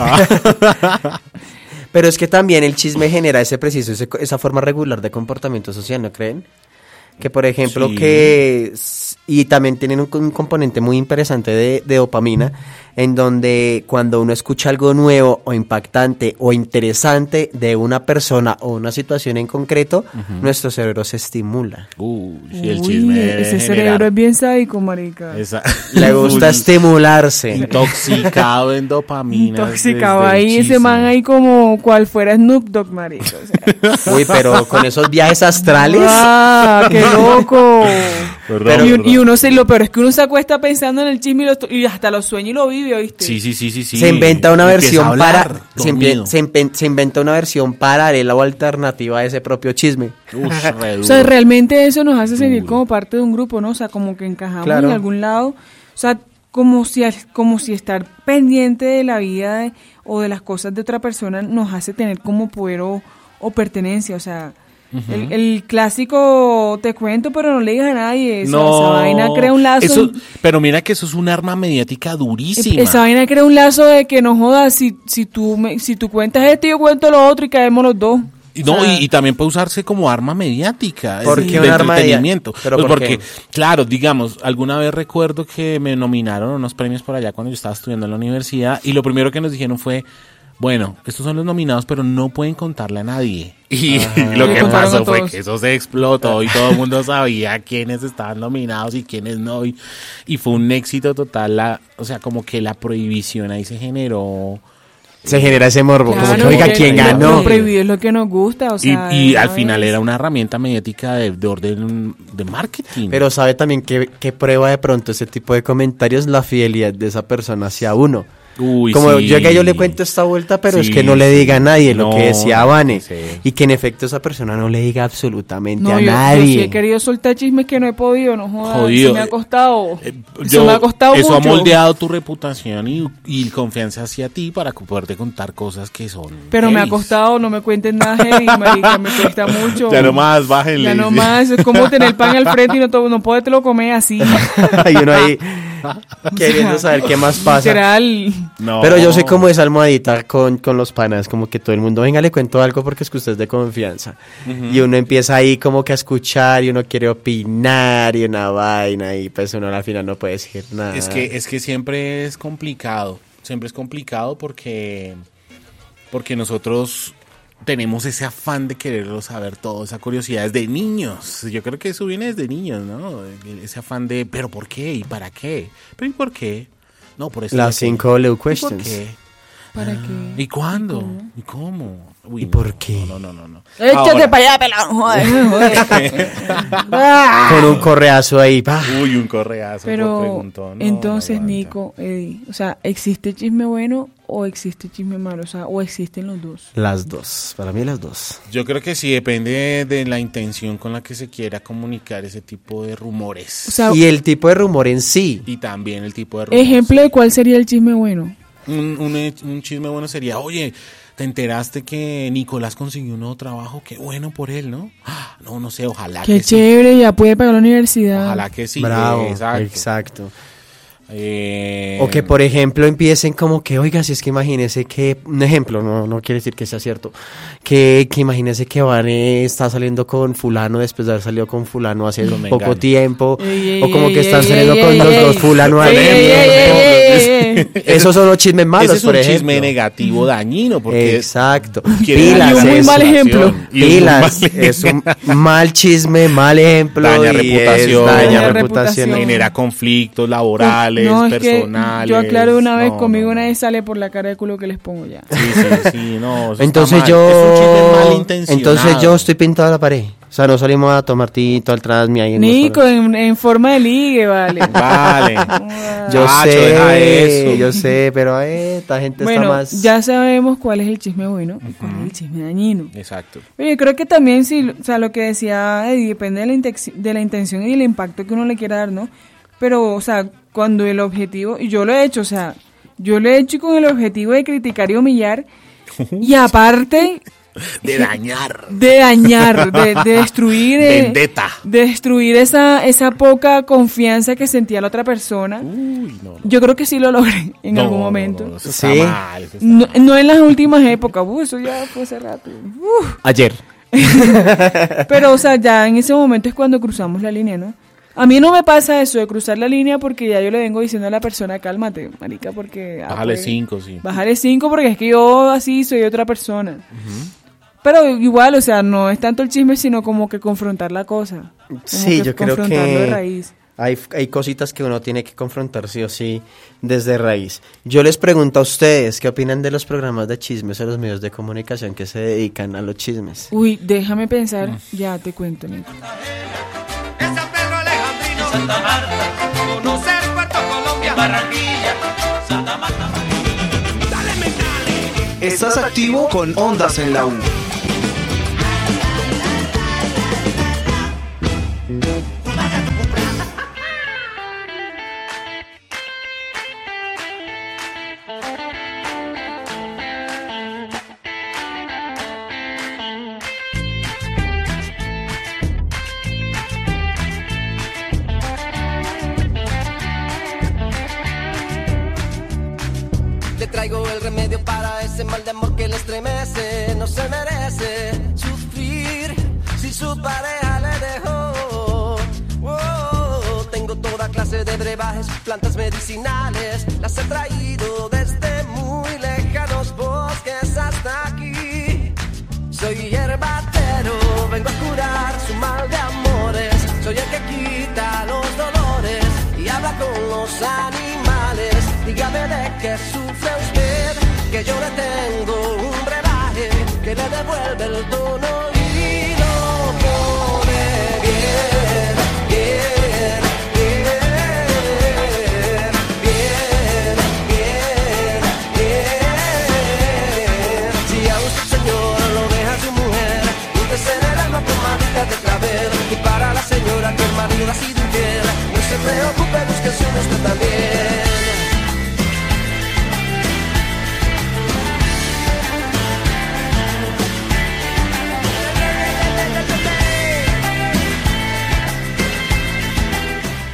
[SPEAKER 5] Pero es que también el chisme genera esa forma regular de comportamiento social, ¿no creen? Que por ejemplo
[SPEAKER 6] Sí.
[SPEAKER 5] y también tienen un componente muy interesante de dopamina, en donde cuando uno escucha algo nuevo o impactante o interesante de una persona o una situación en concreto, nuestro cerebro se estimula.
[SPEAKER 6] Y el
[SPEAKER 4] Uy,
[SPEAKER 6] chisme
[SPEAKER 4] ese cerebro es bien sádico, marica.
[SPEAKER 5] Le gusta
[SPEAKER 6] Full
[SPEAKER 5] estimularse.
[SPEAKER 6] intoxicado en dopamina.
[SPEAKER 4] Intoxicado ahí, ese man ahí como cual fuera Snoop Dogg, marica. O sea.
[SPEAKER 5] Uy, pero con esos viajes astrales.
[SPEAKER 4] ¡Ah, qué loco!
[SPEAKER 5] Pero-
[SPEAKER 4] y uno lo peor es que uno se acuesta pensando en el chisme y hasta lo sueña y lo vive, ¿oíste?
[SPEAKER 6] Sí.
[SPEAKER 5] Se inventa una
[SPEAKER 6] Empieza a
[SPEAKER 5] versión
[SPEAKER 6] hablar, dormido.
[SPEAKER 5] se inventa una versión paralela o alternativa a ese propio chisme.
[SPEAKER 6] Ush, re
[SPEAKER 4] O sea,
[SPEAKER 6] duro.
[SPEAKER 4] realmente eso nos hace sentir
[SPEAKER 6] Duro.
[SPEAKER 4] como parte de un grupo, ¿no? O sea, como que encajamos
[SPEAKER 5] Claro.
[SPEAKER 4] en algún lado. O sea, como si estar pendiente de la vida o de las cosas de otra persona nos hace tener como poder o pertenencia. O sea, el clásico te cuento, pero no le digas a nadie. Esa vaina crea un lazo.
[SPEAKER 6] Eso, pero mira que eso es un arma mediática durísima.
[SPEAKER 4] Esa vaina crea un lazo de que no jodas. Si tú cuentas esto y yo cuento lo otro y caemos los dos.
[SPEAKER 6] No,
[SPEAKER 4] O sea,
[SPEAKER 6] y también puede usarse como arma mediática.
[SPEAKER 5] ¿Por
[SPEAKER 6] es
[SPEAKER 5] qué
[SPEAKER 6] de
[SPEAKER 5] un arma
[SPEAKER 6] entretenimiento.
[SPEAKER 5] mediática? ¿Pero
[SPEAKER 6] Pues
[SPEAKER 5] por
[SPEAKER 6] porque,
[SPEAKER 5] qué?
[SPEAKER 6] claro, digamos, alguna vez recuerdo que me nominaron a unos premios por allá cuando yo estaba estudiando en la universidad y lo primero que nos dijeron fue, bueno, estos son los nominados, pero no pueden contarle a nadie. Y lo
[SPEAKER 4] Le
[SPEAKER 6] que
[SPEAKER 4] contaron
[SPEAKER 6] pasó
[SPEAKER 4] a
[SPEAKER 6] fue
[SPEAKER 4] todos.
[SPEAKER 6] que eso se explotó y todo el mundo sabía quiénes estaban nominados y quiénes no. Y fue un éxito total. O sea, como que la prohibición ahí se generó
[SPEAKER 5] Se genera ese morbo, como que, oiga, ¿quién ganó?
[SPEAKER 4] Lo prohibido es lo que nos gusta, o sea...
[SPEAKER 6] Y al final era una herramienta mediática de orden de marketing.
[SPEAKER 5] Pero sabe también que prueba de pronto ese tipo de comentarios la fidelidad de esa persona hacia uno.
[SPEAKER 6] Uy,
[SPEAKER 5] como
[SPEAKER 6] sí.
[SPEAKER 5] yo le cuento esta vuelta, pero es
[SPEAKER 6] Sí,
[SPEAKER 5] que no le diga a nadie lo
[SPEAKER 6] no,
[SPEAKER 5] que decía Vane.
[SPEAKER 6] sí.
[SPEAKER 5] Y que en efecto esa persona no le diga absolutamente
[SPEAKER 4] No,
[SPEAKER 5] a
[SPEAKER 4] yo
[SPEAKER 5] nadie.
[SPEAKER 4] sí he querido soltar chismes que no he podido, no jodas.
[SPEAKER 6] Jodido.
[SPEAKER 4] Eso me ha costado.
[SPEAKER 6] Eso
[SPEAKER 4] me ha costado
[SPEAKER 6] eso
[SPEAKER 4] mucho.
[SPEAKER 6] ha moldeado tu reputación y confianza hacia ti para poderte contar cosas que son
[SPEAKER 4] Pero me ha
[SPEAKER 6] heavy.
[SPEAKER 4] costado, no me cuenten nada heavy, marica, me cuesta mucho.
[SPEAKER 6] Ya nomás, bájenle.
[SPEAKER 4] Ya nomás, es como tener el pan al frente y no podértelo comer así.
[SPEAKER 5] Y uno ahí queriendo saber qué más pasa.
[SPEAKER 4] Literal.
[SPEAKER 6] No.
[SPEAKER 5] Pero yo soy como esa almohadita con los panas, como que todo el mundo, venga, le cuento algo porque es que usted es de confianza. Y uno empieza ahí como que a escuchar y uno quiere opinar y una vaina y pues uno al final no puede decir nada.
[SPEAKER 6] Es que siempre es complicado porque nosotros tenemos ese afán de quererlo saber todo, esa curiosidad desde niños. Yo creo que eso viene desde niños, ¿no? Ese afán de, ¿pero por qué? ¿Y para qué? ¿Pero y por qué? No, por eso.
[SPEAKER 5] Las 5W questions.
[SPEAKER 6] ¿Y por qué?
[SPEAKER 4] ¿Para qué?
[SPEAKER 6] ¿Y cuándo? ¿Y cómo? Uy,
[SPEAKER 5] ¿Y por qué?
[SPEAKER 6] No.
[SPEAKER 4] Échate para allá, pelado. Joder.
[SPEAKER 5] Con un correazo ahí, pa.
[SPEAKER 6] Uy, un correazo.
[SPEAKER 4] Pero
[SPEAKER 6] por preguntón. No,
[SPEAKER 4] entonces,
[SPEAKER 6] no aguanta.
[SPEAKER 4] Nico, Eddie, o sea, ¿existe chisme bueno o existe chisme malo? O sea, ¿o existen los dos?
[SPEAKER 5] Las dos, para mí las dos.
[SPEAKER 6] Yo creo que sí, depende de la intención con la que se quiera comunicar ese tipo de rumores.
[SPEAKER 4] O sea,
[SPEAKER 5] Y el tipo de rumor en sí.
[SPEAKER 6] Y también el tipo de rumores.
[SPEAKER 4] ejemplo de cuál sería el chisme bueno.
[SPEAKER 6] Un chisme bueno sería, oye, ¿te enteraste que Nicolás consiguió un nuevo trabajo? Qué bueno por él, ¿no? No sé, ojalá
[SPEAKER 4] Qué
[SPEAKER 6] que sí.
[SPEAKER 4] chévere, ya puede pagar la universidad.
[SPEAKER 6] Ojalá que sí.
[SPEAKER 5] Bravo,
[SPEAKER 6] Exacto.
[SPEAKER 5] exacto.
[SPEAKER 6] Eh,
[SPEAKER 5] O que por ejemplo empiecen como que, oiga, si es que imagínese que, un ejemplo, no quiere decir que sea cierto, que imagínese que Vane está saliendo con fulano después de haber salido con fulano hace
[SPEAKER 6] Con
[SPEAKER 5] poco
[SPEAKER 6] Mengano.
[SPEAKER 5] tiempo,
[SPEAKER 4] Ey,
[SPEAKER 5] o como
[SPEAKER 4] ey,
[SPEAKER 5] que están
[SPEAKER 4] ey,
[SPEAKER 5] saliendo
[SPEAKER 4] ey,
[SPEAKER 5] con
[SPEAKER 4] ey,
[SPEAKER 5] los
[SPEAKER 4] ey.
[SPEAKER 5] dos fulano
[SPEAKER 4] Ey,
[SPEAKER 5] al
[SPEAKER 4] ey, ey, ey.
[SPEAKER 5] Esos son los chismes malos,
[SPEAKER 6] ese es
[SPEAKER 5] por
[SPEAKER 6] un
[SPEAKER 5] ejemplo.
[SPEAKER 6] chisme negativo, dañino, porque
[SPEAKER 5] Exacto.
[SPEAKER 6] quiere
[SPEAKER 5] Pilas,
[SPEAKER 4] Y un muy
[SPEAKER 5] eso.
[SPEAKER 4] mal ejemplo.
[SPEAKER 6] Y un
[SPEAKER 5] Pilas,
[SPEAKER 6] mal
[SPEAKER 5] es un mal chisme, mal ejemplo.
[SPEAKER 6] Daña
[SPEAKER 5] y
[SPEAKER 6] reputación.
[SPEAKER 5] daña
[SPEAKER 4] Daña
[SPEAKER 5] reputación.
[SPEAKER 4] reputación.
[SPEAKER 6] genera conflictos laborales,
[SPEAKER 4] No, es que
[SPEAKER 6] personales.
[SPEAKER 4] yo aclaro una vez,
[SPEAKER 6] No,
[SPEAKER 4] conmigo
[SPEAKER 6] no,
[SPEAKER 4] una
[SPEAKER 6] no.
[SPEAKER 4] vez sale por la cara de culo que les pongo ya.
[SPEAKER 6] Sí, no. eso
[SPEAKER 5] Entonces
[SPEAKER 6] está mal. Es un chisme
[SPEAKER 5] yo,
[SPEAKER 6] malintencionado.
[SPEAKER 5] entonces yo estoy pintado a la pared. O sea, no salimos a tomar tinto al trasmi ahí en
[SPEAKER 4] Nico, en forma de ligue, vale.
[SPEAKER 6] Vale.
[SPEAKER 5] Yo
[SPEAKER 6] Chacho, deja eso.
[SPEAKER 5] sé, yo sé, pero esta gente está
[SPEAKER 4] Bueno,
[SPEAKER 5] más.
[SPEAKER 4] ya sabemos cuál es el chisme bueno y cuál es el chisme dañino.
[SPEAKER 6] Exacto.
[SPEAKER 4] Pero yo creo que también, sí, o sea, lo que decía Eddie, depende de la intención y del impacto que uno le quiera dar, ¿no? Pero, o sea, cuando el objetivo, y yo lo he hecho, o sea, yo lo he hecho con el objetivo de criticar y humillar, y aparte
[SPEAKER 6] De dañar.
[SPEAKER 4] de destruir,
[SPEAKER 6] Vendetta.
[SPEAKER 4] de destruir esa poca confianza que sentía la otra persona.
[SPEAKER 6] Uy, no.
[SPEAKER 4] Yo creo que sí lo logré en
[SPEAKER 6] No,
[SPEAKER 4] algún momento.
[SPEAKER 6] no, eso está
[SPEAKER 5] Sí.
[SPEAKER 6] mal. Eso está
[SPEAKER 4] No,
[SPEAKER 6] mal.
[SPEAKER 4] no en las últimas épocas, eso ya fue hace rato.
[SPEAKER 5] Ayer.
[SPEAKER 4] Pero, o sea, ya en ese momento es cuando cruzamos la línea, ¿no? A mí no me pasa eso de cruzar la línea porque ya yo le vengo diciendo a la persona, cálmate, marica, porque...
[SPEAKER 6] Bájale
[SPEAKER 4] pues,
[SPEAKER 6] 5, sí.
[SPEAKER 4] Bájale 5 porque es que yo así soy otra persona. Pero igual, o sea, no es tanto el chisme, sino como que confrontar la cosa. Como
[SPEAKER 5] Sí,
[SPEAKER 4] que
[SPEAKER 5] yo creo
[SPEAKER 4] confrontarlo de
[SPEAKER 5] que
[SPEAKER 4] raíz.
[SPEAKER 5] hay cositas que uno tiene que confrontar sí o sí desde raíz. Yo les pregunto a ustedes, ¿qué opinan de los programas de chismes o los medios de comunicación que se dedican a los chismes?
[SPEAKER 4] Uy, déjame pensar, ya te cuento, Nico.
[SPEAKER 7] En San Pedro Alejandrino, Santa Marta, conocer Puerto Colombia, Barranquilla, Santa Marta.
[SPEAKER 8] Estás activo con Ondas en la U.
[SPEAKER 9] Le traigo el remedio para ese mal de amor que le estremece. No se merece sufrir si su pareja le dejó. Oh, tengo toda clase de brebajes, plantas medicinales. Las he traído desde muy lejanos bosques hasta aquí. Soy hierbatero, vengo a curar su mal de amores. Soy el que quita los dolores y habla con los animales. Dígame de qué sufre usted, que yo le tengo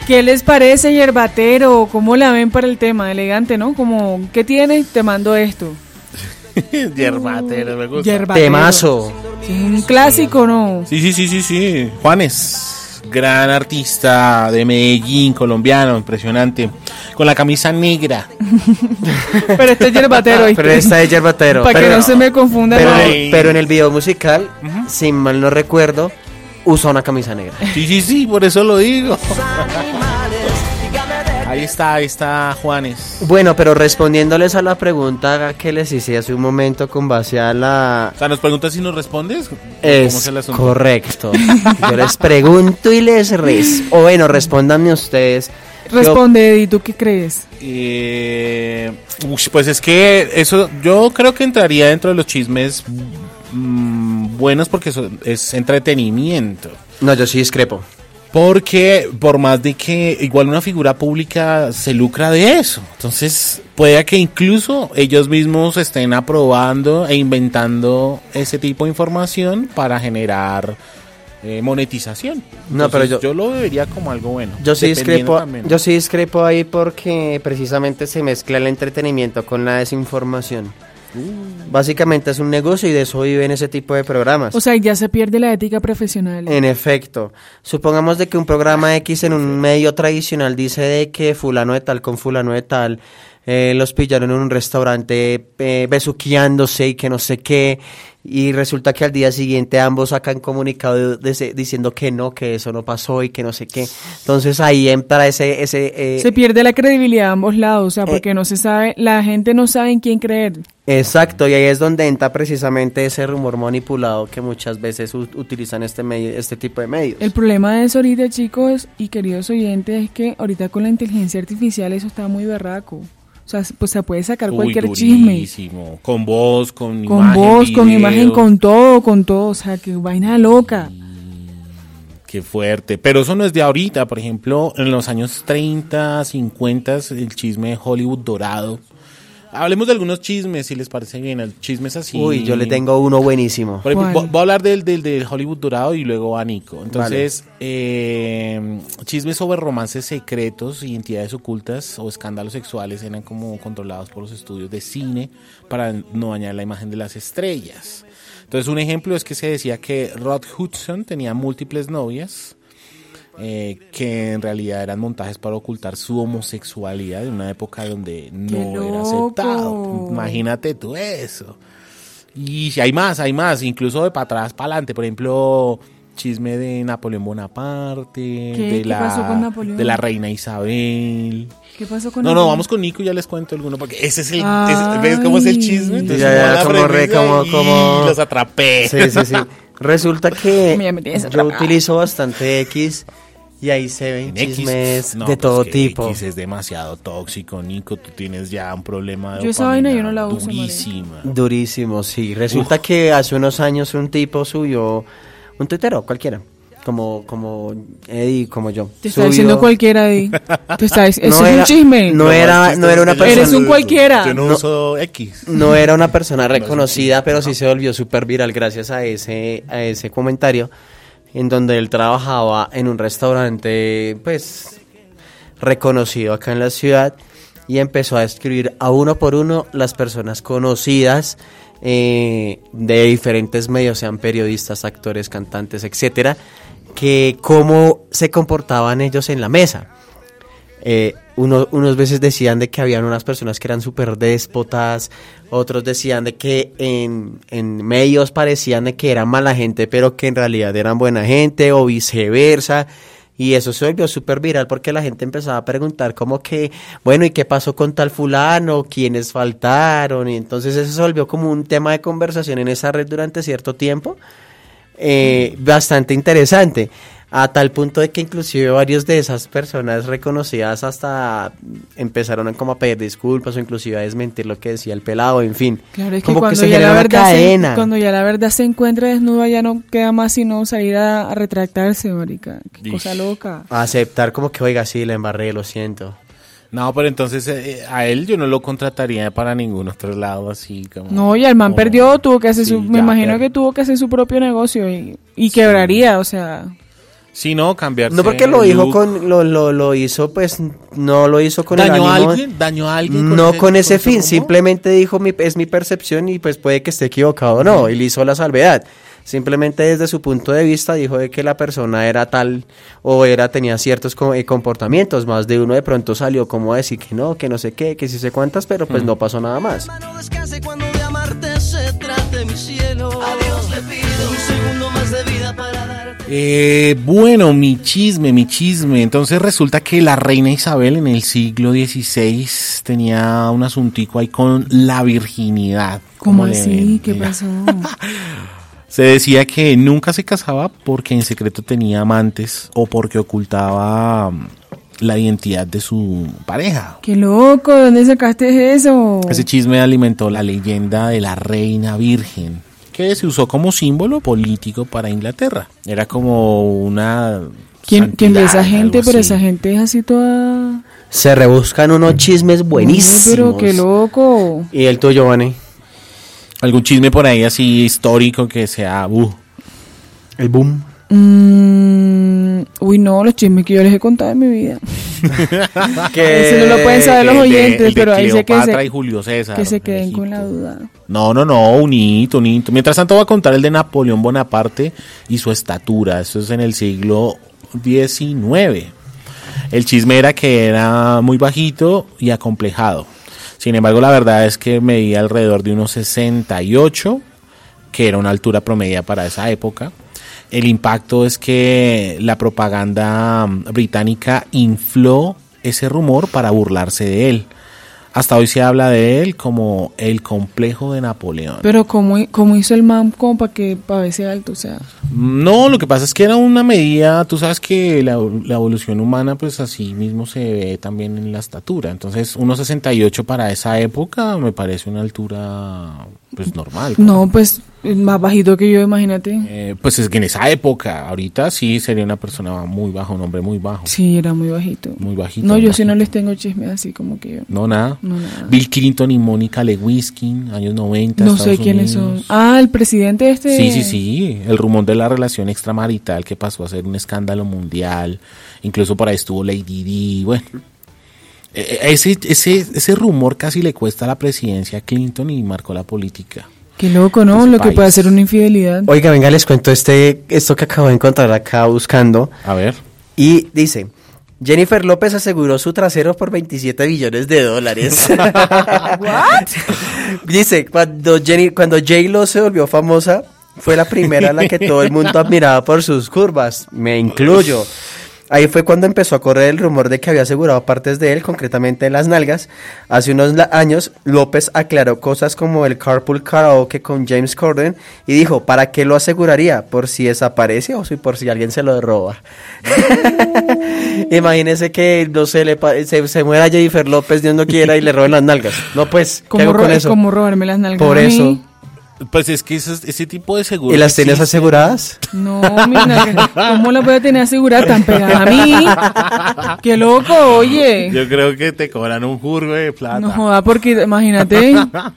[SPEAKER 4] ¿Qué les parece, yerbatero? ¿Cómo la ven para el tema? Elegante, ¿no? Como, ¿qué tienes? Te mando esto.
[SPEAKER 6] Yerbatero, me gusta.
[SPEAKER 4] Yerbatero.
[SPEAKER 5] Temazo.
[SPEAKER 4] Sí, un clásico, ¿no?
[SPEAKER 6] Sí. Juanes, gran artista de Medellín, colombiano, impresionante. Con la camisa negra.
[SPEAKER 4] Pero este es yerbatero, ¿viste?
[SPEAKER 5] Pero esta es yerbatero.
[SPEAKER 4] Para que no se me confunda.
[SPEAKER 5] Pero en el video musical, si mal no recuerdo, usa una camisa negra.
[SPEAKER 6] Sí, por eso lo digo. Ahí está Juanes.
[SPEAKER 5] Bueno, pero respondiéndoles a la pregunta que les hice hace un momento con base a la...
[SPEAKER 6] O sea, nos preguntas si nos respondes.
[SPEAKER 5] Es correcto. Yo les pregunto y les o bueno, respóndanme ustedes.
[SPEAKER 4] Responde, Eddie, ¿tú qué crees?
[SPEAKER 6] Pues es que eso yo creo que entraría dentro de los chismes buenos porque es entretenimiento.
[SPEAKER 5] No, yo sí discrepo.
[SPEAKER 6] Porque por más de que igual una figura pública se lucra de eso, entonces puede que incluso ellos mismos estén aprobando e inventando ese tipo de información para generar monetización.
[SPEAKER 5] No, pero
[SPEAKER 6] yo lo vería como algo bueno.
[SPEAKER 5] Yo sí discrepo ahí porque precisamente se mezcla el entretenimiento con la desinformación. Básicamente es un negocio y de eso viven ese tipo de programas.
[SPEAKER 4] O sea, ya se pierde la ética profesional.
[SPEAKER 5] En efecto, supongamos de que un programa X en un medio tradicional dice de que fulano de tal con fulano de tal los pillaron en un restaurante besuqueándose y que no sé qué, y resulta que al día siguiente ambos sacan comunicado diciendo que no, que eso no pasó y que no sé qué. Entonces ahí entra se
[SPEAKER 4] pierde la credibilidad a ambos lados, o sea, porque no se sabe, la gente no sabe en quién creer.
[SPEAKER 5] Exacto, y ahí es donde entra precisamente ese rumor manipulado que muchas veces utilizan este tipo de medios.
[SPEAKER 4] El problema de eso ahorita, chicos y queridos oyentes, es que ahorita con la inteligencia artificial eso está muy berraco. O sea, pues se puede sacar cualquier chisme.
[SPEAKER 6] Con voz, con imagen,
[SPEAKER 4] con voz,
[SPEAKER 6] video.
[SPEAKER 4] Con imagen, con todo. O sea, que vaina loca.
[SPEAKER 6] Qué fuerte. Pero eso no es de ahorita. Por ejemplo, en los años 30, 50, el chisme de Hollywood dorado. Hablemos de algunos chismes, si les parece bien. Chismes así.
[SPEAKER 5] Uy, yo le tengo uno buenísimo.
[SPEAKER 6] Por ejemplo, voy a hablar del Hollywood dorado y luego a Nico. Entonces, chismes sobre romances secretos, identidades ocultas o escándalos sexuales eran como controlados por los estudios de cine para no dañar la imagen de las estrellas. Entonces, un ejemplo es que se decía que Rod Hudson tenía múltiples novias, que en realidad eran montajes para ocultar su homosexualidad en una época donde no era aceptado. Imagínate tú eso. Y hay más, incluso de para atrás para adelante. Por ejemplo, chisme de Napoleón Bonaparte,
[SPEAKER 4] ¿Qué pasó con Napoleón?
[SPEAKER 6] de la reina Isabel.
[SPEAKER 4] ¿Qué pasó con
[SPEAKER 6] Napoleón? No, vamos con Nico y ya les cuento alguno, porque ese es ¿ves cómo es el chisme? Entonces,
[SPEAKER 5] ya, como
[SPEAKER 6] los atrapé.
[SPEAKER 5] Sí. Resulta que yo utilizo bastante X. Y ahí se ven chismes de todo tipo.
[SPEAKER 6] X es demasiado tóxico, Nico. Tú tienes ya un problema de
[SPEAKER 4] yo esa vaina yo no la uso,
[SPEAKER 5] durísimo, sí. Resulta que hace unos años un tipo subió, un tuitero cualquiera, como Eddie, como yo.
[SPEAKER 4] Te está diciendo cualquiera, Eddie. Es un chisme.
[SPEAKER 5] No era una persona.
[SPEAKER 4] Eres un cualquiera.
[SPEAKER 6] Yo no uso X.
[SPEAKER 5] No era una persona reconocida, pero sí se volvió súper viral gracias a ese comentario, en donde él trabajaba en un restaurante, pues, reconocido acá en la ciudad, y empezó a escribir a uno por uno las personas conocidas de diferentes medios, sean periodistas, actores, cantantes, etcétera, que cómo se comportaban ellos en la mesa. Unos veces decían de que habían unas personas que eran súper déspotas, otros decían de que en medios parecían de que eran mala gente, pero que en realidad eran buena gente, o viceversa, y eso se volvió súper viral porque la gente empezaba a preguntar como que, bueno, ¿y qué pasó con tal fulano? ¿Quiénes faltaron? Y entonces eso se volvió como un tema de conversación en esa red durante cierto tiempo, bastante interesante. A tal punto de que inclusive varios de esas personas reconocidas hasta empezaron como a pedir disculpas o inclusive a desmentir lo que decía el pelado, en fin.
[SPEAKER 4] Claro, es
[SPEAKER 5] como
[SPEAKER 4] que cuando ya la verdad se encuentra desnuda ya no queda más sino salir a retractarse, marica. Qué cosa loca.
[SPEAKER 5] A aceptar como que, oiga, sí, la embarré, lo siento.
[SPEAKER 6] No, pero entonces a él yo no lo contrataría para ningún otro lado así como...
[SPEAKER 4] No, y el man perdió, tuvo que hacer me imagino que tuvo que hacer su propio negocio y quebraría, o sea...
[SPEAKER 6] Sí, no, cambiarse.
[SPEAKER 5] No porque lo
[SPEAKER 6] el
[SPEAKER 5] dijo
[SPEAKER 6] look.
[SPEAKER 5] lo hizo, pues, no lo hizo con el
[SPEAKER 6] ¿Dañó a
[SPEAKER 5] ánimo.
[SPEAKER 6] alguien? ¿Dañó a alguien?
[SPEAKER 5] No con ese
[SPEAKER 6] con
[SPEAKER 5] fin,
[SPEAKER 6] rumor?
[SPEAKER 5] simplemente dijo, es mi percepción y pues puede que esté equivocado o no, y le hizo la salvedad. Simplemente desde su punto de vista dijo de que la persona era tal o tenía ciertos comportamientos, más de uno de pronto salió como a decir que no sé qué, que sí sé cuántas, pero pues no pasó nada más.
[SPEAKER 9] No descanse cuando de amarte se trate, mi cielo. A Dios le pido un segundo más de vida para darte.
[SPEAKER 6] Bueno, mi chisme. Entonces resulta que la reina Isabel en el siglo XVI tenía un asuntico ahí con la virginidad.
[SPEAKER 4] ¿Cómo así? ¿Qué pasó?
[SPEAKER 6] Se decía que nunca se casaba porque en secreto tenía amantes o porque ocultaba la identidad de su pareja.
[SPEAKER 4] ¡Qué loco! ¿Dónde sacaste eso?
[SPEAKER 6] Ese chisme alimentó la leyenda de la reina virgen, que se usó como símbolo político para Inglaterra. Era como una...
[SPEAKER 4] ¿Quién ve esa
[SPEAKER 6] santidad,
[SPEAKER 4] gente?
[SPEAKER 6] algo
[SPEAKER 4] Pero
[SPEAKER 6] así.
[SPEAKER 4] esa gente es así toda...
[SPEAKER 5] Se rebuscan unos chismes buenísimos.
[SPEAKER 4] No, pero qué loco.
[SPEAKER 5] ¿Y el tuyo, Vane?
[SPEAKER 6] ¿Algún chisme por ahí así histórico que sea...
[SPEAKER 5] El boom.
[SPEAKER 4] Uy, no, los chismes que yo les he contado en mi vida.
[SPEAKER 5] Que
[SPEAKER 4] Eso no lo pueden saber los oyentes,
[SPEAKER 6] el de
[SPEAKER 4] pero ahí sé que
[SPEAKER 6] Cleopatra y Julio César.
[SPEAKER 4] que se
[SPEAKER 6] en
[SPEAKER 4] queden
[SPEAKER 6] Egipto.
[SPEAKER 4] con la duda.
[SPEAKER 6] No, un hito. Mientras tanto voy a contar el de Napoleón Bonaparte y su estatura. Eso es en el siglo XIX. El chisme era que era muy bajito y acomplejado. Sin embargo, la verdad es que medía alrededor de unos 68, que era una altura promedia para esa época. El impacto es que la propaganda británica infló ese rumor para burlarse de él. Hasta hoy se habla de él como el complejo de Napoleón.
[SPEAKER 4] Pero ¿cómo hizo el man como para verse alto? O sea,
[SPEAKER 6] No, lo que pasa es que era una medida, tú sabes que la evolución humana pues así mismo se ve también en la estatura. Entonces 1,68 para esa época me parece una altura pues normal.
[SPEAKER 4] no, pues más bajito que yo, imagínate.
[SPEAKER 6] Pues es que en esa época, ahorita sí sería una persona muy baja, un hombre muy bajo.
[SPEAKER 4] Sí, era muy bajito.
[SPEAKER 6] Muy bajito.
[SPEAKER 4] No,
[SPEAKER 6] muy
[SPEAKER 4] yo sí no
[SPEAKER 6] bajito.
[SPEAKER 4] les tengo chisme así como que yo.
[SPEAKER 6] No, nada.
[SPEAKER 4] No, nada.
[SPEAKER 6] Bill Clinton y Mónica Lewinsky, años 90.
[SPEAKER 4] No
[SPEAKER 6] Estados
[SPEAKER 4] sé quiénes
[SPEAKER 6] Unidos.
[SPEAKER 4] son. Ah, el presidente este.
[SPEAKER 6] Sí. El rumor de la relación extramarital que pasó a ser un escándalo mundial. Incluso por ahí estuvo Lady Di. Bueno, ese rumor casi le cuesta la presidencia a Clinton y marcó la política.
[SPEAKER 4] Qué loco, ¿no?
[SPEAKER 6] Ese
[SPEAKER 4] Lo que
[SPEAKER 6] país.
[SPEAKER 4] puede ser una infidelidad.
[SPEAKER 5] Oiga, venga, les cuento esto que acabo de encontrar acá buscando.
[SPEAKER 6] A ver.
[SPEAKER 5] Y dice, Jennifer López aseguró su trasero por $27 billones. Dice, cuando J-Lo se volvió famosa, fue la primera a la que todo el mundo admiraba por sus curvas. Me incluyo. Ahí fue cuando empezó a correr el rumor de que había asegurado partes de él, concretamente las nalgas. Hace unos años, López aclaró cosas como el carpool karaoke con James Corden y dijo, ¿para qué lo aseguraría? ¿Por si desaparece o por si alguien se lo roba? Imagínese que, no sé, se muera Jennifer López, Dios no quiera, y le roben las nalgas. No, pues, ¿qué hago con eso?
[SPEAKER 4] ¿Cómo robarme las nalgas?
[SPEAKER 5] Por
[SPEAKER 4] a mí?
[SPEAKER 5] eso.
[SPEAKER 6] Pues es que ese tipo de seguro.
[SPEAKER 5] ¿Y las tienes aseguradas?
[SPEAKER 4] No, mira, ¿cómo la voy a tener asegurada tan pegada a mí? ¡Qué loco, oye!
[SPEAKER 6] Yo creo que te cobran un jurgo de plata.
[SPEAKER 4] No joda, porque imagínate.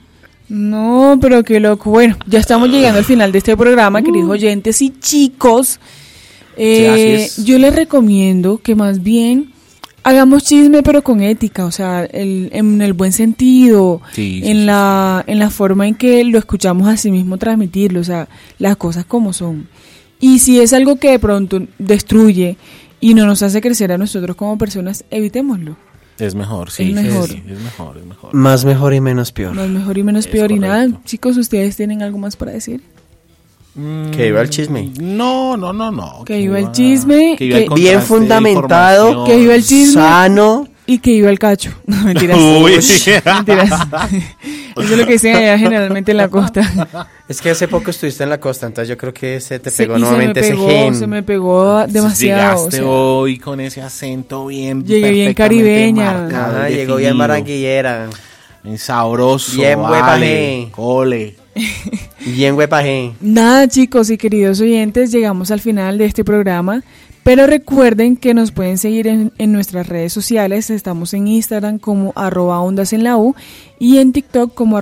[SPEAKER 4] No, pero qué loco. Bueno, ya estamos llegando al final de este programa, queridos oyentes y chicos.
[SPEAKER 6] Sí, así es.
[SPEAKER 4] Yo les recomiendo que más bien hagamos chisme, pero con ética, o sea, en el buen sentido,
[SPEAKER 6] Sí,
[SPEAKER 4] en la forma en que lo escuchamos a sí mismo transmitirlo, o sea, las cosas como son. Y si es algo que de pronto destruye y no nos hace crecer a nosotros como personas, evitémoslo.
[SPEAKER 6] Es mejor, sí.
[SPEAKER 4] Es mejor.
[SPEAKER 6] Sí, es mejor.
[SPEAKER 5] Más mejor y menos peor.
[SPEAKER 4] No es mejor y menos
[SPEAKER 6] Es
[SPEAKER 4] peor. Y nada,
[SPEAKER 6] correcto.
[SPEAKER 4] chicos, ¿ustedes tienen algo más para decir?
[SPEAKER 5] Que iba el chisme.
[SPEAKER 6] No.
[SPEAKER 4] Que iba el chisme,
[SPEAKER 6] que iba el
[SPEAKER 4] que-
[SPEAKER 6] contraste
[SPEAKER 5] Bien
[SPEAKER 6] de
[SPEAKER 5] fundamentado,
[SPEAKER 6] información.
[SPEAKER 4] que iba el chisme.
[SPEAKER 5] Sano.
[SPEAKER 4] Y que iba el cacho. No, mentiras.
[SPEAKER 6] Uy.
[SPEAKER 4] Mentiras. Eso es lo que dicen allá generalmente en la costa.
[SPEAKER 5] Es que hace poco estuviste en la costa, entonces yo creo que se te
[SPEAKER 4] Se-
[SPEAKER 5] pegó
[SPEAKER 4] y
[SPEAKER 5] nuevamente ese gen.
[SPEAKER 4] se me pegó demasiado.
[SPEAKER 6] Llegaste
[SPEAKER 4] o sea,
[SPEAKER 6] hoy con ese acento bien.
[SPEAKER 4] Llegué bien
[SPEAKER 6] perfectamente
[SPEAKER 4] caribeña.
[SPEAKER 6] marcado,
[SPEAKER 5] Ajá, llegó
[SPEAKER 6] definido,
[SPEAKER 5] bien barranquillera.
[SPEAKER 6] bien sabroso.
[SPEAKER 5] Bien
[SPEAKER 6] vale,
[SPEAKER 5] huepaje.
[SPEAKER 6] cole.
[SPEAKER 5] Bien huepaje.
[SPEAKER 4] Nada, chicos y queridos oyentes, llegamos al final de este programa. Pero recuerden que nos pueden seguir en nuestras redes sociales. Estamos en Instagram como @ondasenlau y en TikTok como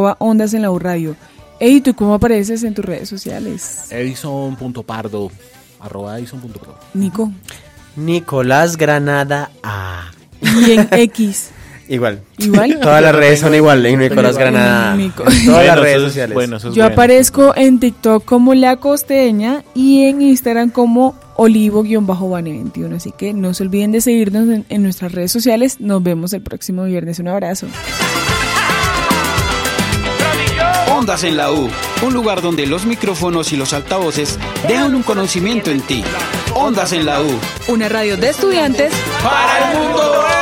[SPEAKER 4] @ondasenlau radio. Ey, ¿tú cómo apareces en tus redes sociales?
[SPEAKER 6] Edison.pardo. @edison.pro.
[SPEAKER 4] Nico.
[SPEAKER 5] Nicolás Granada A.
[SPEAKER 4] Y en X.
[SPEAKER 5] Igual.
[SPEAKER 4] Igual.
[SPEAKER 5] Todas las redes son igual. Nicolás Granada.
[SPEAKER 4] Nico.
[SPEAKER 5] Todas las redes sociales.
[SPEAKER 4] Yo aparezco en TikTok como La Costeña y en Instagram como Olivo-Bane21. Así que no se olviden de seguirnos en nuestras redes sociales. Nos vemos el próximo viernes. Un abrazo.
[SPEAKER 8] Ondas en la U, un lugar donde los micrófonos y los altavoces dejan un conocimiento en ti. Ondas en la U.
[SPEAKER 4] Una radio de estudiantes
[SPEAKER 8] para el mundo.